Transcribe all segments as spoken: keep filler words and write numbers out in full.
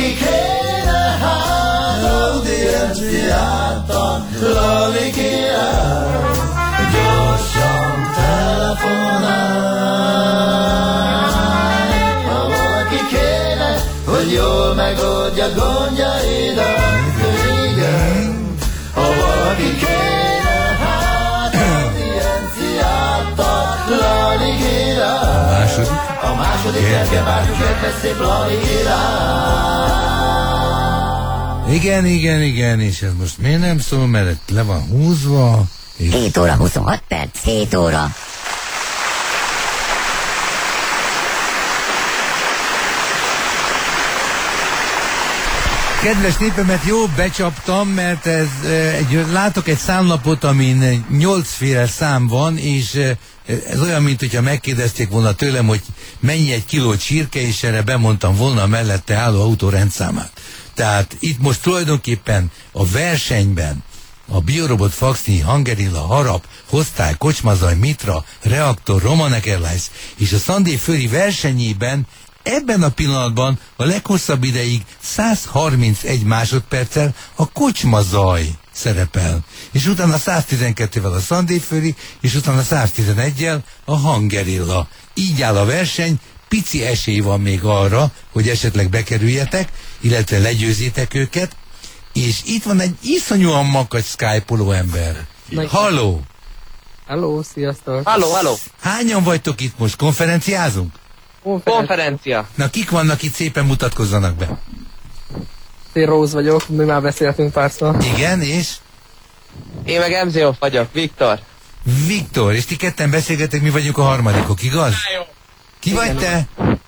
valaki kéne hát, audienciáltan, lali kiáll, gyorsan telefonálj. Ha valaki kéne, hogy jól megoldja gondjaidat, igen. Ha valaki kéne, hát audienciáltal, lali kiáll. A második? A második kertgebártus egy szép lali király. Igen, igen, igen, és ez most miért nem szól, mert le van húzva. És... hét óra huszonhat perc, hét óra. Kedves népemet, jó becsaptam, mert ez, egy, látok egy számlapot, amin nyolcféle szám van, és ez olyan, mint hogyha megkérdezték volna tőlem, hogy mennyi egy kiló csirke, és erre bemondtam volna a mellette álló autó rendszámát. Tehát itt most tulajdonképpen a versenyben a Biorobot, Faxni, Hangerilla, Harap, Hoztály, Kocsmazaj, Mitra, Reaktor, Romanek Airlines és a Szandéföri versenyében ebben a pillanatban a leghosszabb ideig száz harmincegy másodperccel a Kocsmazaj szerepel, és utána száztizenkettővel a Szandéföri, és utána száztizeneggyel a Hangerilla. Így áll a verseny, pici esély van még arra, hogy esetleg bekerüljetek, illetve legyőzitek őket, és itt van egy iszonyúan makacs Skype-oló ember. Halló! Halló, sziasztok! Halló, halló! Hányan vagytok itt most? Konferenciázunk? Konferencia. Na, kik vannak itt, szépen mutatkozzanak be. Én Róz vagyok, mi már beszéltünk párszor. Igen, és? Én meg em zé o vagyok, Viktor. Viktor, és ti ketten beszélgetek, mi vagyunk a harmadikok, igaz? Jó. Ki vagy te?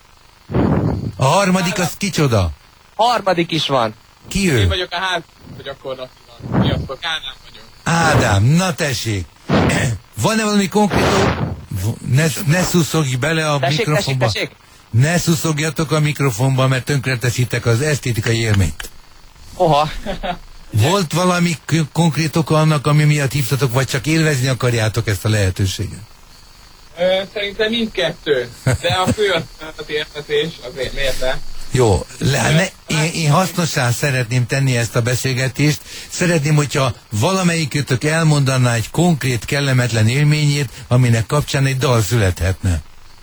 A harmadik az kicsoda? Harmadik is van. Ki ő? Én vagyok a ház, hogy akkor van. Mi akkor Kádám vagyok. Ádám, na tessék. Van-e valami konkrétó? Ne, ne szuszogj bele a tessék, mikrofonba. tessék, tessék. Ne szuszogjatok a mikrofonba, mert tönkretesítek az esztétikai élményt. Oha. Volt valami konkrét oka annak, ami miatt hívtatok, vagy csak élvezni akarjátok ezt a lehetőséget? Ö, szerintem mindkettő, de a fő az értetés, azért mérte. Jó, le, ne, én, én hasznosan szeretném tenni ezt a beszélgetést. Szeretném, hogyha valamelyikőtök elmondaná egy konkrét, kellemetlen élményét, aminek kapcsán egy dal születhetne.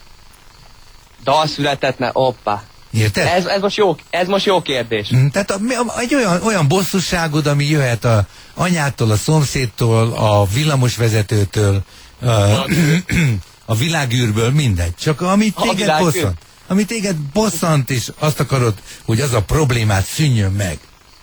Dal születetne, oppa. Érted? Ez, ez, most jó, ez most jó kérdés. Mm, tehát a, a, egy olyan, olyan bosszúságod, ami jöhet a anyától, a szomszédtól, a villamosvezetőtől, a, a világűrből, mindegy. Csak amit téged bosszant. Ami téged bosszant, és azt akarod, hogy az a problémát szűnjön meg.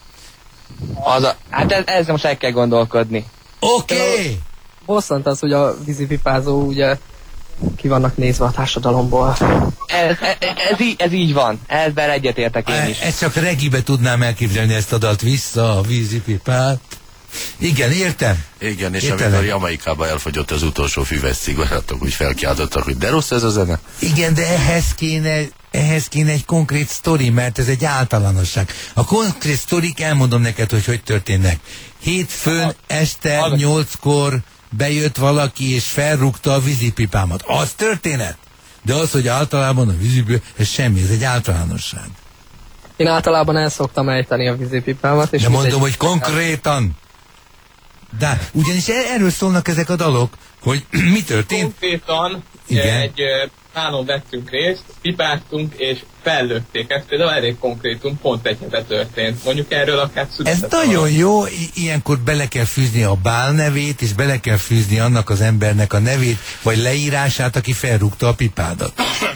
Az a, hát ez, ez most el kell gondolkodni. Oké! Okay. Bosszant az, hogy a vízipipázó ugye ki vannak nézve a társadalomból. Ez, ez, ez, így, ez így van. Ezben egyetértek én is. Ezt csak regibe tudnám elképzelni, ezt a dalt, vissza a vízipipát. Igen, értem. Igen, és Értelem. amikor Jamaikába elfogyott az utolsó füves cigarettok, úgy felkiáltottak, hogy de rossz ez a zene. Igen, de ehhez kéne, ehhez kéne egy konkrét sztori, mert ez egy általánosság. A konkrét sztorik, elmondom neked, hogy hogy történnek. Hétfőn este nyolckor bejött valaki, és felrúgta a vízipipámat. Az történet? De az, hogy általában a vízipipá, ez semmi, ez egy általánosság. Én általában el szoktam ejteni a vízipipámat. És de mondom, egy... hogy konkrétan. De ugyanis erről szólnak ezek a dalok, hogy mi történt. Konkrétan igen. egy nálon vettünk részt, pipáztunk és fellőtték. Ez például elég konkrétum, pont egy hete történt. Mondjuk erről akár született. Ez nagyon jó, ilyenkor bele kell fűzni a bál nevét, és bele kell fűzni annak az embernek a nevét, vagy leírását, aki felrúgta a pipádat.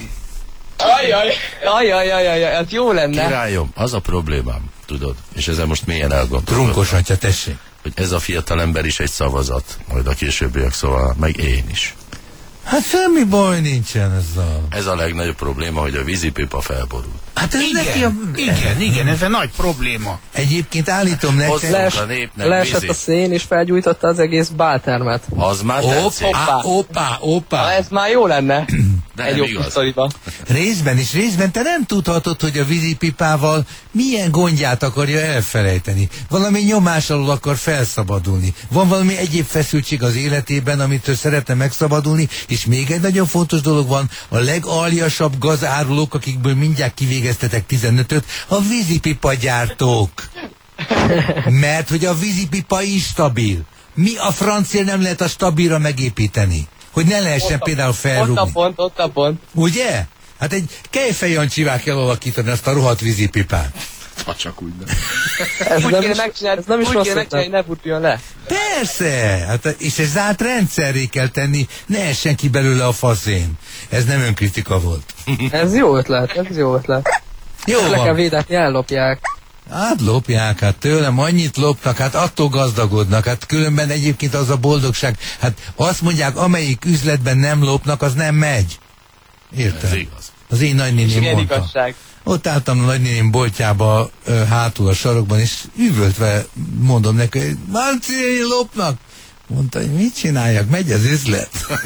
Ajjaj! Ajjaj, ajjaj, ez jó lenne. Királyom, az a problémám, tudod, és ezzel most mélyen elgondolkodom. Trunkos atya, tessék. Hogy ez a fiatal ember is egy szavazat, majd a későbbiek, szóval meg én is. Hát semmi baj nincsen ezzel. Ez a legnagyobb probléma, hogy a vízipipa felborul. Hát ez igen, neki a... igen, igen, ez egy nagy probléma. Egyébként állítom nektek... Les, leesett a szén, és felgyújtotta az egész báltermet. Az már Opa, tetszik. opa, opa. Na, ez már jó lenne. Nem Egy jó igaz. pisztoliba. Részben is, részben te nem tudhatod, hogy a vízipipával milyen gondját akarja elfelejteni. Valami nyomás alól akar felszabadulni. Van valami egyéb feszültség az életében, amitől szeretne megszabadulni, és még egy nagyon fontos dolog van, a legaljasabb gazárulók, akikből mindjárt kivégeztetek tizenötöt, a vízipipa gyártók. Mert hogy a vízipipa is stabil. Mi a francia nem lehet a stabilra megépíteni? Hogy ne lehessen Ott a- például Ott a felrúgni. pont, ott a pont. Ugye? Hát egy kejfejancsivel kell alakítani azt a rohadt vízipipát. Ha csak úgy nem. Ez Úgy nem kéne is, megcsinálni, ez nem is úgy rossz kéne megcsinálni, ötlet. hogy ne butuljon le. Persze! Hát, és egy zárt rendszerré kell tenni, ne essen ki belőle a faszén. Ez nem önkritika volt. Ez jó ötlet, ez jó ötlet. Jó Le kell van. védetni, ellopják. Hát lopják, hát tőlem annyit lopnak, hát attól gazdagodnak, hát különben egyébként az a boldogság. Hát azt mondják, amelyik üzletben nem lopnak, az nem megy. Érted? Ez igaz. Az én nagynéném Milyen mondta. igazság. Ott álltam a nagynéném boltjába ö, hátul a sarokban, és üvöltve mondom neki, hogy Marci, lopnak. Mondta, hogy mit csináljak, megy az üzlet.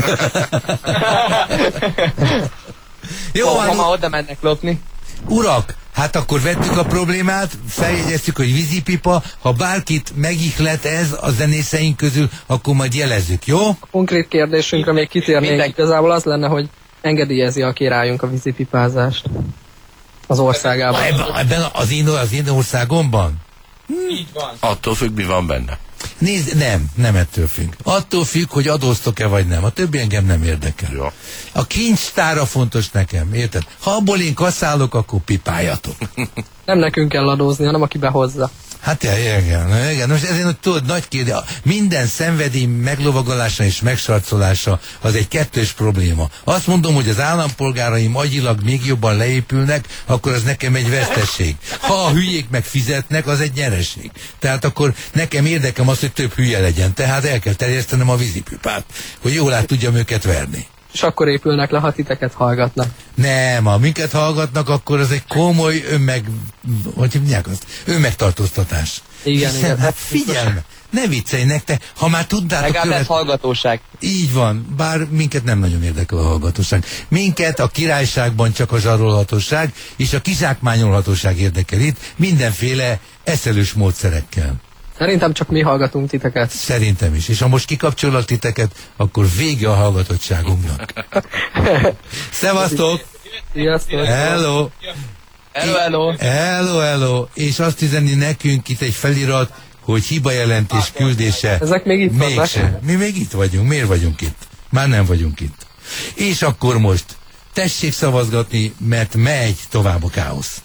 Jó, Ha, van, ha már oda mennek lopni. urak, hát akkor vettük a problémát, feljegyeztük, hogy vízipipa, ha bárkit megihlet ez a zenészeink közül, akkor majd jelezzük, jó? A konkrét kérdésünkre még kitérnénk. Minden- Igazából az lenne, hogy engedélyezi a királyunk a vízipipázást az országában. Ebben, ebben az, én, az én országomban? Így van. Attól függ, mi van benne. Nézd, nem, nem ettől függ. Attól függ, hogy adóztok-e vagy nem. A többi engem nem érdekel. Jó. A kincstára fontos nekem, érted? Ha abból én kaszálok, akkor pipáljatok. Nem nekünk kell adózni, hanem aki behozza. Hát ja, igen, igen. Most ezért, hogy tudod, nagy kérdés, minden szenvedély meglovagolása és megsarcolása az egy kettős probléma. Azt mondom, hogy az állampolgáraim agyilag még jobban leépülnek, akkor az nekem egy vesztesség. Ha a hülyék meg fizetnek, az egy nyereség. Tehát akkor nekem érdekem az, hogy több hülye legyen. Tehát el kell terjesztenem a vízipipát, hogy jól át tudjam őket verni. És akkor épülnek le, ha titeket hallgatnak. Nem, ha minket hallgatnak, akkor az egy komoly önmeg... Hogy hívják azt? Önmegtartóztatás. Igen, Hiszen, igen. hát figyelme, ne viccelj nektek, ha már tudnátok Legalább lesz követ... hallgatóság. Így van, bár minket nem nagyon érdekel a hallgatóság. Minket a királyságban csak a zsarolhatóság és a kizsákmányolhatóság érdekel itt, mindenféle eszelős módszerekkel. Szerintem csak mi hallgatunk titeket. Szerintem is. És ha most kikapcsolok titeket, akkor vége a hallgatottságunknak. Szevasztok! Sziasztok! Hello! Hello, hello. Hello, hello! És azt üzeni nekünk itt egy felirat, hogy hibajelentés küldése. Ezek még itt vannak? Mégse. Mi még itt vagyunk. Miért vagyunk itt? Már nem vagyunk itt. És akkor most tessék szavazgatni, mert megy tovább a káosz.